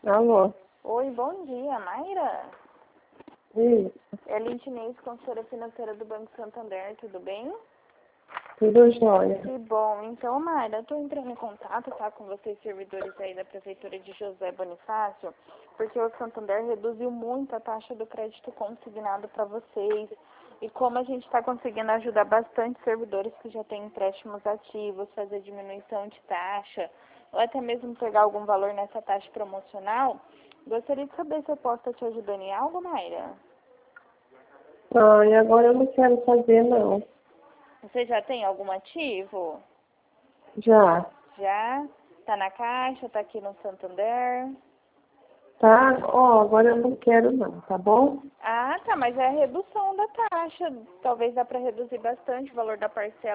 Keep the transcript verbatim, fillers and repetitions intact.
Alô? Oi, bom dia, Mayra? Isso. É a Lintinês, consultora financeira do Banco Santander, tudo bem? Tudo jóia. Que bom. Então, Mayra, eu tô entrando em contato, tá, com vocês, servidores aí da Prefeitura de José Bonifácio, porque o Santander reduziu muito a taxa do crédito consignado para vocês. E como a gente está conseguindo ajudar bastante servidores que já têm empréstimos ativos, fazer diminuição de taxa, ou até mesmo pegar algum valor nessa taxa promocional, gostaria de saber se eu posso estar te ajudando em algo, Mayra? Ah, e agora eu não quero fazer, não. Você já tem algum ativo? Já. Já? Tá na Caixa? Tá aqui no Santander? Tá? Ó, agora eu não quero, não, tá bom? Ah, tá, mas é a redução da taxa. Talvez dá para reduzir bastante o valor da parcela.